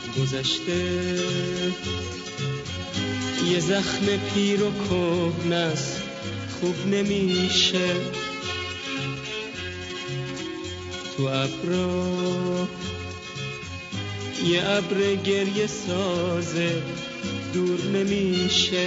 گذشته یه زخم پیر و کهنه است خوب نمیشه، تو ابرا یه ابر گریه سازه دور نمیشه،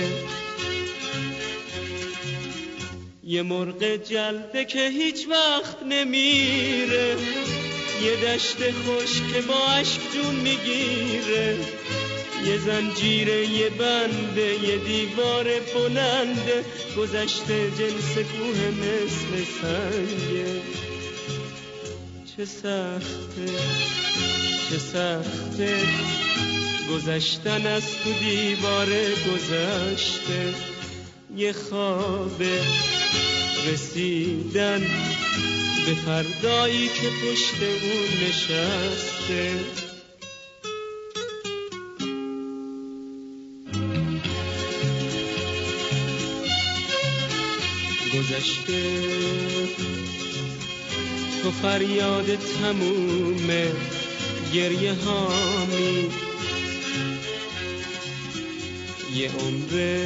یه مرغ جلده که هیچ وقت نمیره، یه دشت خوش که با عشق جون میگیره، یه زنجیره یه بنده یه دیوار بلنده، گذشته جنس کوه مثل سنگه. چه سخته چه سخته گذشتن از تو دیوار گذشته، یه خوابه رسیدن به فردایی که پشت اون نشسته. گذشته تو فریاد تموم گریه هامی، یه عمره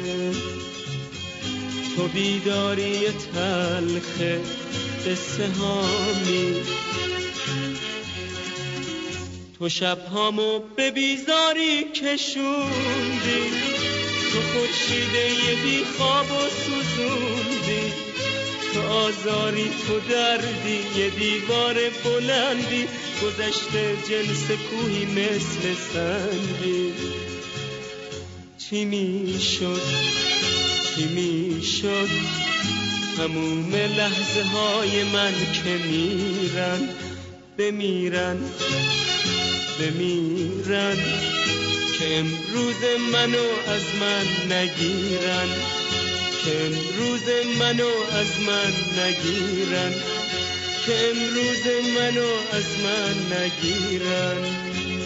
تو بیداری تلخ قصه هامی، تو شبهامو به بیزاری کشوندی، تو خورشیده یه بی خواب و سوزوندی، تو آزاری تو دردی یه دیوار بلندی، گذشته جنس کوهی مثل سنگی. چی میشد چی میشد تموم لحظه های من که میرن بمیرن بمیرن، که امروز منو از من نگیرن، که امروز منو از من نگیرن، که امروز منو از من نگیرن.